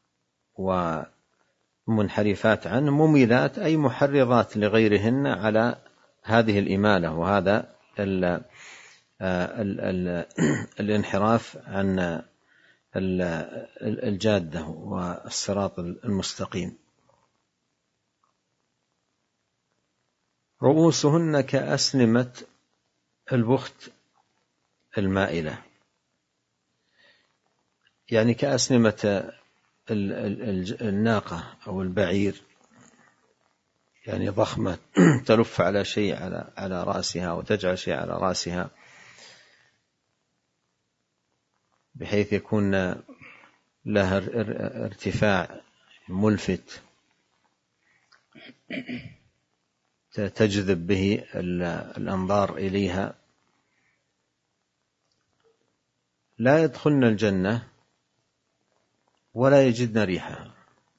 ومنحرفات عنه، مميلات أي محرضات لغيرهن على هذه الإمالة وهذا ال ال ال الانحراف عن الجادة والصراط المستقيم. رؤوسهن كأسنمة البخت المائلة، يعني كأسنمة الناقة أو البعير، يعني ضخمة تلف على شيء على على رأسها وتجعل شيء على رأسها، بحيث يكون لها ارتفاع ملفت تجذب به الأنظار إليها. لا يدخلن الجنة ولا يجدن ريحها.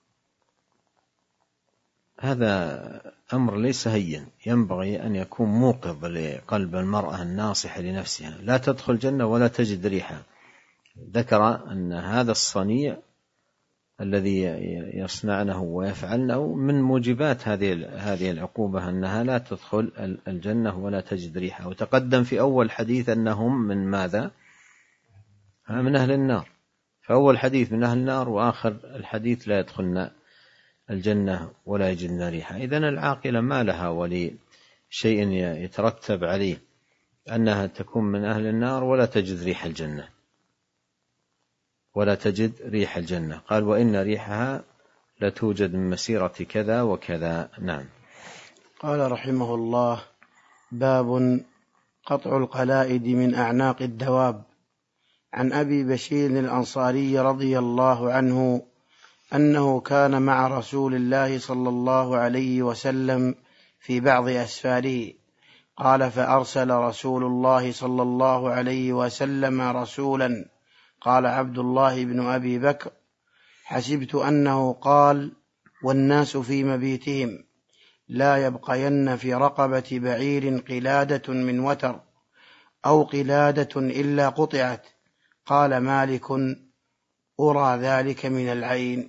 هذا أمر ليس هين، ينبغي أن يكون موقظ لقلب المرأة الناصحة لنفسها. لا تدخل الجنة ولا تجد ريحها. ذكر أن هذا الصنيع الذي يصنعنه ويفعلنه من موجبات هذه هذه العقوبة، أنها لا تدخل الجنة ولا تجد ريحها. وتقدم في أول حديث أنهم من ماذا؟ من أهل النار. فأول حديث من أهل النار، وآخر الحديث لا يدخلن الجنة ولا يجدن ريحها. إذن العاقلة ما لها ولي شيء يترتب عليه أنها تكون من أهل النار ولا تجد ريح الجنة ولا تجد ريح الجنة. قال: وإن ريحها لتوجد من مسيرة كذا وكذا. نعم. قال رحمه الله: باب قطع القلائد من أعناق الدواب. عن أبي بشير الأنصاري رضي الله عنه أنه كان مع رسول الله صلى الله عليه وسلم في بعض أسفاره، قال: فأرسل رسول الله صلى الله عليه وسلم رسولا، قال عبد الله بن أبي بكر: حسبت أنه قال: والناس في مبيتهم، لا يبقين في رقبة بعير قلادة من وتر أو قلادة إلا قطعت. قال مالك: أرى ذلك من العين.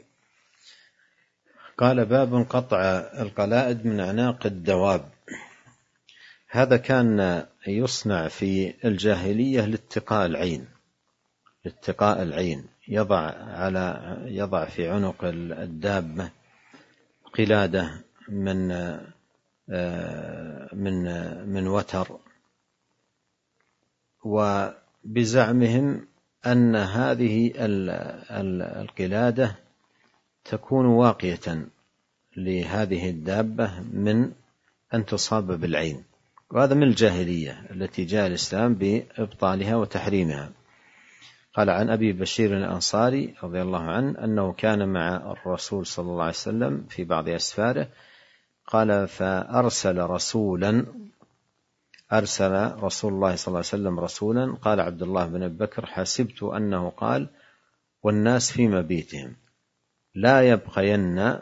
قال: باب قطع القلائد من أعناق الدواب. هذا كان يصنع في الجاهلية لاتقاء العين، لاتقاء العين، يضع على يضع في عنق الدابة قلادة من من من وتر، وبزعمهم أن هذه القلادة تكون واقية لهذه الدابة من أن تصاب بالعين. وهذا من الجاهلية التي جاء الإسلام بإبطالها وتحريمها. قال: عن أبي بشير الأنصاري رضي الله عنه أنه كان مع الرسول صلى الله عليه وسلم في بعض أسفاره، قال: فأرسل رسولا أرسل رسول الله صلى الله عليه وسلم رسولا. قال عبد الله بن أبي بكر: حسبت أنه قال: والناس في مبيتهم، لا يبقين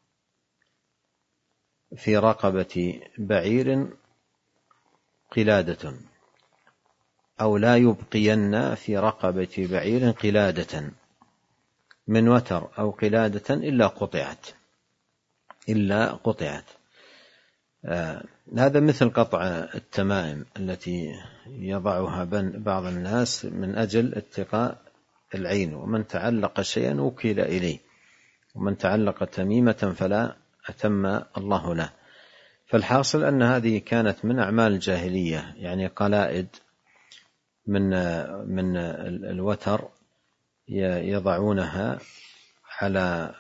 في رقبة بعير قلادة، أو لا يبقين في رقبة بعير قلادة من وتر أو قلادة إلا قطعت إلا قطعت. آه هذا مثل قطع التمائم التي يضعها بعض الناس من أجل اتقاء العين، ومن تعلق شيئا وكل إليه، ومن تعلق تميمة فلا أتم الله له. فالحاصل أن هذه كانت من أعمال الجاهلية، يعني قلائد من من الوتر يضعونها على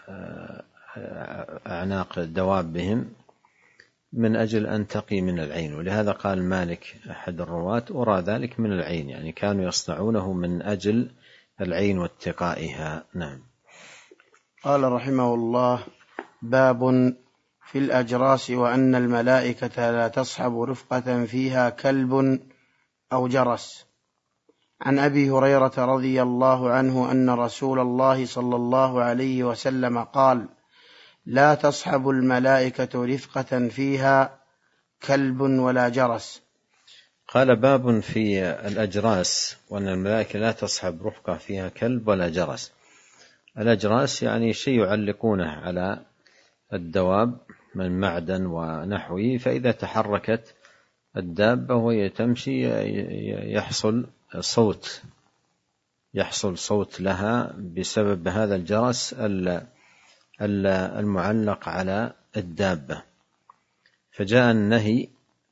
أعناق دوابهم من أجل أن تقي من العين. ولهذا قال مالك أحد الرواة: أرى ذلك من العين، يعني كانوا يصنعونه من أجل العين واتقائها. نعم. قال رحمه الله: باب في الأجراس، وأن الملائكة لا تصحب رفقة فيها كلب أو جرس. عن أبي هريرة رضي الله عنه أن رسول الله صلى الله عليه وسلم قال: لا تصحب الملائكة رفقة فيها كلب ولا جرس. قال: باب في الأجراس، وأن الملائكة لا تصحب رفقة فيها كلب ولا جرس. الأجراس يعني شيء يعلقونه على الدواب من معدن ونحوه، فإذا تحركت الدابة وهي تمشي يحصل صوت يحصل صوت لها بسبب هذا الجرس المعلق على الدابة. فجاء النهي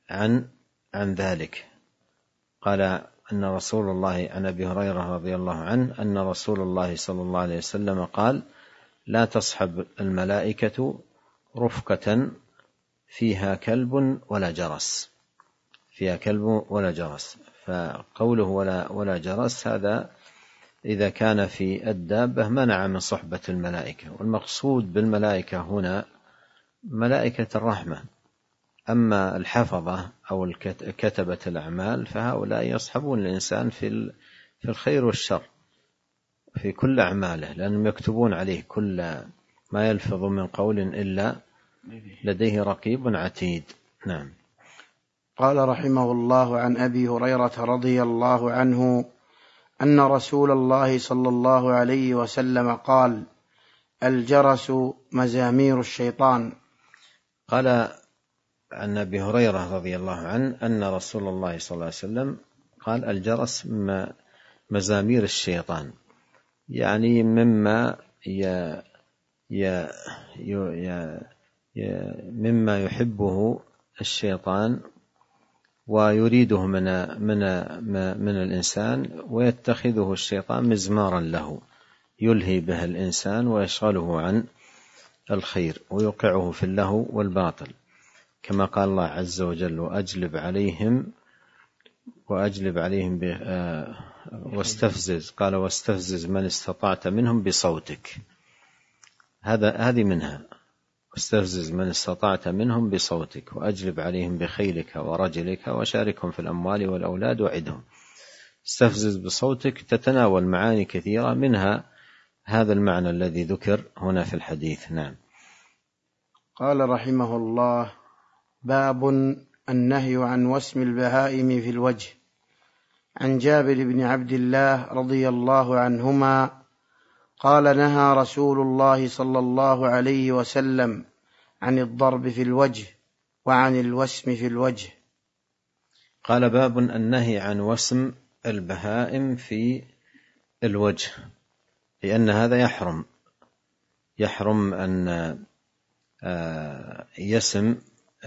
عن عن ذلك. قال أن رسول الله عن أبي هريرة رضي الله عنه أن رسول الله صلى الله عليه وسلم قال: لا تصحب الملائكة رفقة فيها كلب ولا جرس، فيها كلب ولا جرس. فقوله ولا ولا جرس هذا إذا كان في الدابة منع من صحبة الملائكة، والمقصود بالملائكة هنا ملائكة الرحمة. أما الحفظة أو كتبة الأعمال فهؤلاء يصحبون الإنسان في في الخير والشر في كل أعماله، لأنهم يكتبون عليه كل ما يلفظ من قول إلا لديه رقيب عتيد. نعم. قال رحمه الله: عن أبي هريرة رضي الله عنه أن رسول الله صلى الله عليه وسلم قال: الجرس مزامير الشيطان. قال عن أبي هريرة رضي الله عنه أن رسول الله صلى الله عليه وسلم قال: الجرس مزامير الشيطان، يعني مما ي... ي... ي... ي... مما يحبه الشيطان ويريده من من من الإنسان، ويتخذه الشيطان مزمارا له يلهي به الإنسان ويشغله عن الخير ويوقعه في اللهو والباطل، كما قال الله عز وجل: وأجلب عليهم وأجلب عليهم ب... واستفزز، قال: واستفزز من استطعت منهم بصوتك. هذا هذه منها، واستفزز من استطعت منهم بصوتك وأجلب عليهم بخيلك ورجلك وشاركهم في الأموال والأولاد وعدهم. استفزز بصوتك تتناول معاني كثيرة، منها هذا المعنى الذي ذكر هنا في الحديث. نعم. قال رحمه الله: باب النهي عن وسم البهائم في الوجه. عن جابر بن عبد الله رضي الله عنهما قال: نهى رسول الله صلى الله عليه وسلم عن الضرب في الوجه وعن الوسم في الوجه. قال: باب النهي عن وسم البهائم في الوجه، لأن هذا يحرم يحرم أن يسم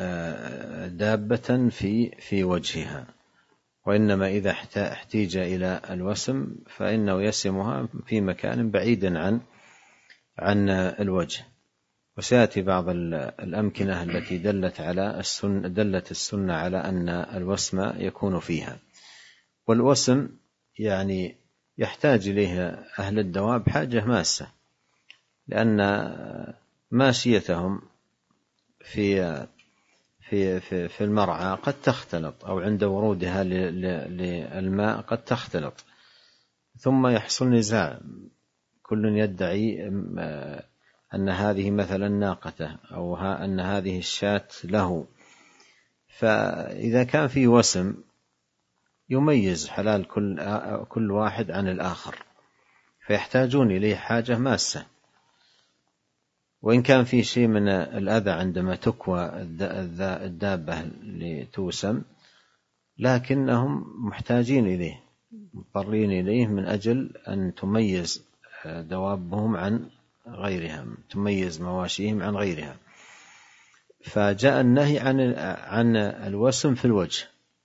دابة في في وجهها، وإنما إذا احتاج إلى الوسم فإنه يسمها في مكان بعيد عن عن الوجه. وسيأتي بعض الأمكنة التي دلت على السنة دلت السنة على أن الوسم يكون فيها. والوسم يعني يحتاج إليه أهل الدواب حاجة ماسة، لأن ماشيتهم في في في في المرعى قد تختلط، أو عند ورودها للماء قد تختلط، ثم يحصل نزاع، كل يدعي أن هذه مثلا ناقته أو أن هذه الشاة له. فإذا كان في وسم يميز حلال كل كل واحد عن الآخر، فيحتاجون إليه حاجة ماسة. وإن كان في شيء من الأذى عندما تكوى الدابة لتوسم، لكنهم محتاجين إليه، مضطرين إليه من أجل أن تميز دوابهم عن غيرها، تميز مواشيهم عن غيرها. فجاء النهي عن عن الوسم في الوجه،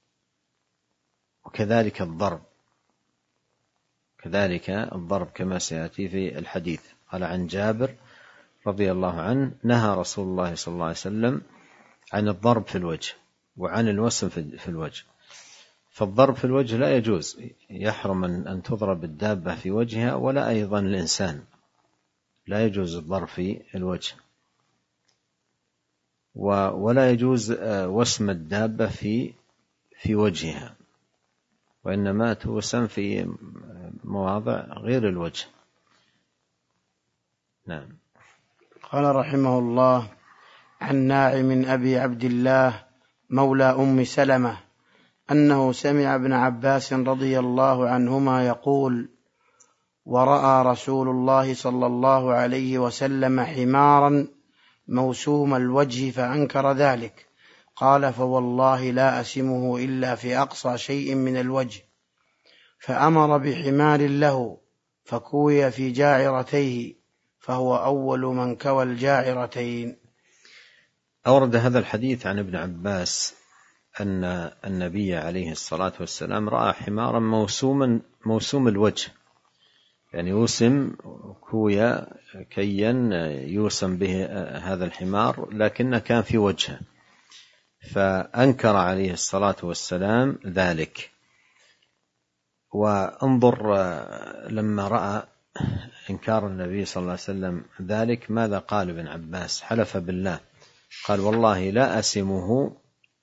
وكذلك الضرب كذلك الضرب كما سيأتي في الحديث. قال عن جابر رضي الله عنه: نهى رسول الله صلى الله عليه وسلم عن الضرب في الوجه وعن الوسم في الوجه. فالضرب في الوجه لا يجوز، يحرم أن تضرب الدابة في وجهها، ولا أيضا الإنسان لا يجوز الضرب في الوجه، ولا يجوز وسم الدابة في في وجهها، وإنما توسم في مواضع غير الوجه. نعم. قال رحمه الله: عن ناعم أبي عبد الله مولى أم سلمة أنه سمع ابن عباس رضي الله عنهما يقول: ورأى رسول الله صلى الله عليه وسلم حمارا موسوم الوجه فأنكر ذلك، قال: فوالله لا أسمه إلا في أقصى شيء من الوجه. فأمر بحمار له فكوي في جاعرتيه، فهو أول من كوى الجاعرتين. أورد هذا الحديث عن ابن عباس أن النبي عليه الصلاة والسلام رأى حمارا موسوما موسوم الوجه، يعني يوسم كويا كيا يوسم به هذا الحمار، لكن كان في وجهه، فأنكر عليه الصلاة والسلام ذلك. وانظر لما رأى إنكار النبي صلى الله عليه وسلم ذلك ماذا قال ابن عباس؟ حلف بالله، قال والله لا أسمه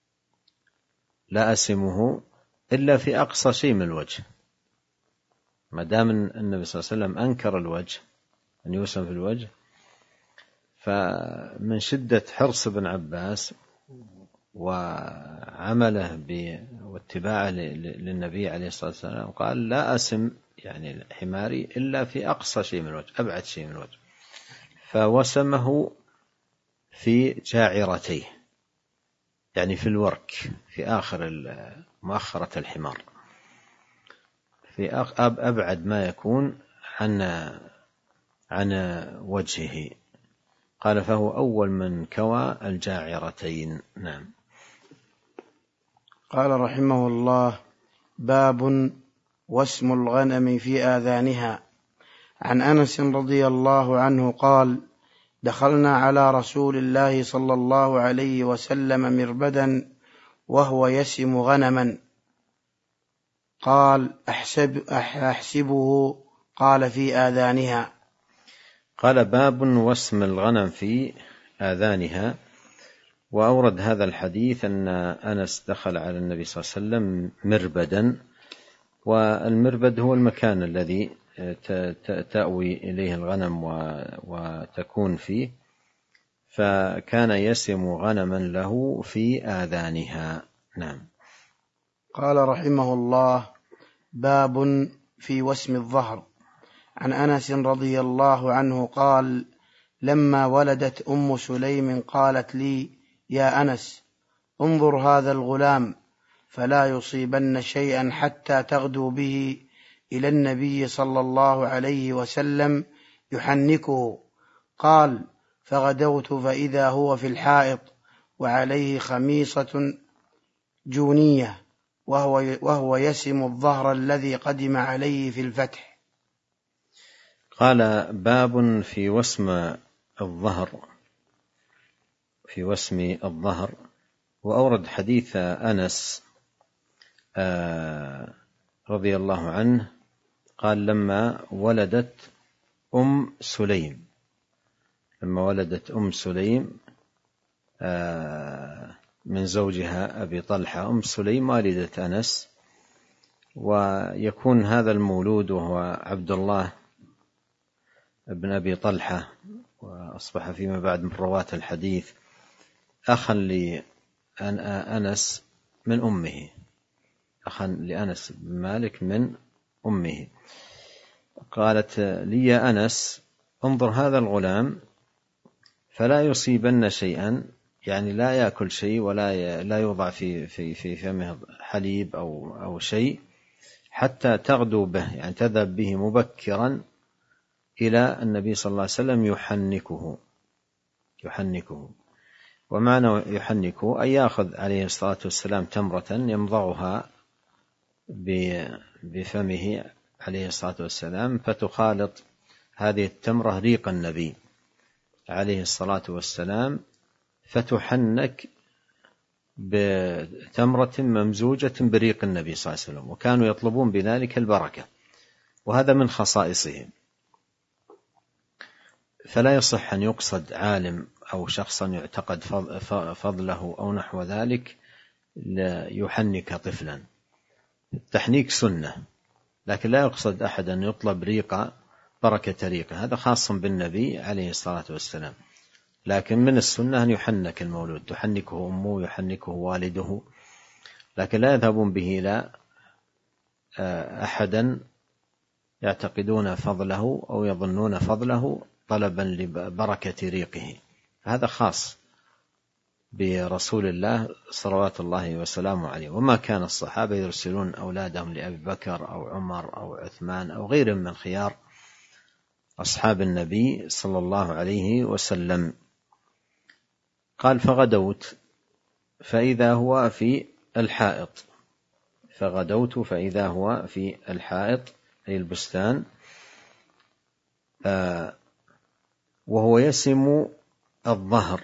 لا أسمه إلا في أقصى شيء من الوجه. ما دام النبي صلى الله عليه وسلم أنكر الوجه، أن يوسم في الوجه، فمن شدة حرص ابن عباس وعمله واتباعه للنبي عليه الصلاة والسلام قال لا أسم يعني حماري إلا في أقصى شيء من الوجه، أبعد شيء من الوجه، فوسمه في جاعرتيه، يعني في الورك، في آخر مؤخرة الحمار، في أبعد ما يكون عن عن وجهه. قال فهو أول من كوى الجاعرتين. نعم. قال رحمه الله: باب وسم الغنم في آذانها. عن أنس رضي الله عنه قال: دخلنا على رسول الله صلى الله عليه وسلم مربدا وهو يسم غنما، قال: أحسب أحسبه؟ قال: في آذانها. قال: باب وسم الغنم في آذانها. وأورد هذا الحديث أن أنس دخل على النبي صلى الله عليه وسلم مربدا، والمربد هو المكان الذي تأوي إليه الغنم وتكون فيه، فكان يسم غنما له في آذانها. نعم. قال رحمه الله: باب في وسم الظهر. عن أنس رضي الله عنه قال: لما ولدت أم سليم قالت لي: يا أنس، انظر هذا الغلام فلا يصيبن شيئا حتى تغدو به إلى النبي صلى الله عليه وسلم يحنكه. قال: فغدوت فإذا هو في الحائط وعليه خميصة جونية، وهو, وهو يسم الظهر الذي قدم عليه في الفتح. قال: باب في وسم الظهر في وسم الظهر. وأورد حديث أنس رضي الله عنه قال: لما ولدت أم سليم لما ولدت أم سليم من زوجها أبي طلحة. أم سليم والدة أنس، ويكون هذا المولود وهو عبد الله ابن أبي طلحة، وأصبح فيما بعد من رواة الحديث أخا لأنس من أمه أخا لأنس بن مالك من أمه. قالت لي: يا أنس، انظر هذا الغلام فلا يصيبن شيئا، يعني لا يأكل شيء ولا لا يوضع في في في فمه حليب أو أو شيء حتى تغدو به، يعني تذهب به مبكرا إلى النبي صلى الله عليه وسلم يحنكه يحنكه ومعنى يحنكه أي يأخذ عليه الصلاة والسلام تمرة يمضغها بفمه عليه الصلاة والسلام، فتخالط هذه التمرة ريق النبي عليه الصلاة والسلام، فتحنك بتمرة ممزوجة بريق النبي صلى الله عليه وسلم، وكانوا يطلبون بذلك البركة، وهذا من خصائصهم. فلا يصح أن يقصد عالم أو شخصا يعتقد فضله أو نحو ذلك يحنك طفلا. التحنيك سنة، لكن لا يقصد أحد أن يطلب ريقة بركة ريقه، هذا خاص بالنبي عليه الصلاة والسلام. لكن من السنة أن يحنك المولود، تحنكه أمه، يحنكه والده، لكن لا يذهبون به إلى أحدا يعتقدون فضله أو يظنون فضله طلبا لبركة ريقه، هذا خاص برسول الله صلوات الله وسلامه عليه. وما كان الصحابة يرسلون أولادهم لأبي بكر أو عمر أو عثمان أو غيرهم من خيار أصحاب النبي صلى الله عليه وسلم. قال: فغدوت فإذا هو في الحائط، فغدوت فإذا هو في الحائط أي البستان، آه وهو يسم الظهر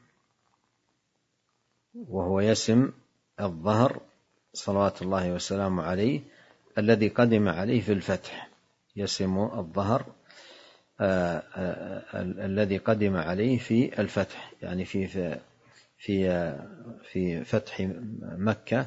وهو يسم الظهر صلوات الله وسلامه عليه الذي قدم عليه في الفتح، يسم الظهر آه آه الذي قدم عليه في الفتح، يعني في في في فتح مكة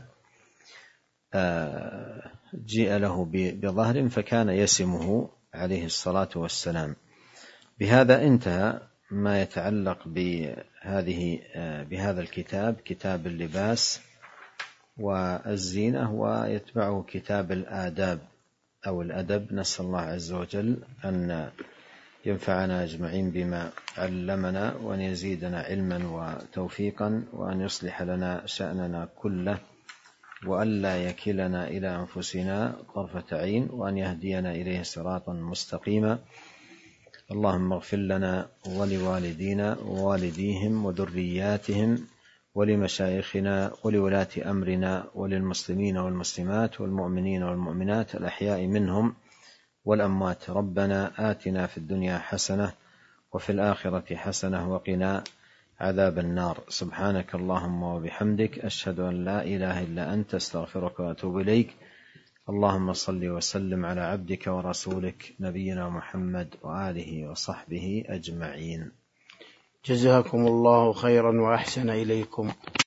آه جيء له بظهر فكان يسمه عليه الصلاة والسلام. بهذا انتهى ما يتعلق بهذه بهذا الكتاب، كتاب اللباس والزينة، ويتبعه كتاب الآداب أو الأدب. نسأل الله عز وجل أن ينفعنا أجمعين بما علمنا، وأن يزيدنا علما وتوفيقا، وأن يصلح لنا شأننا كله، وأن لا يكلنا إلى أنفسنا طرفة عين، وأن يهدينا إليه صراطا مستقيما. اللهم اغفر لنا ولوالدينا ووالديهم وذرياتهم ولمشايخنا ولولاة أمرنا وللمسلمين والمسلمات والمؤمنين والمؤمنات الأحياء منهم والأموات. ربنا آتنا في الدنيا حسنة وفي الآخرة حسنة وقنا عذاب النار. سبحانك اللهم وبحمدك، أشهد أن لا إله إلا أنت، استغفرك وأتوب إليك. اللهم صل وسلم على عبدك ورسولك نبينا محمد وآله وصحبه أجمعين. جزاكم الله خيرا وأحسن إليكم.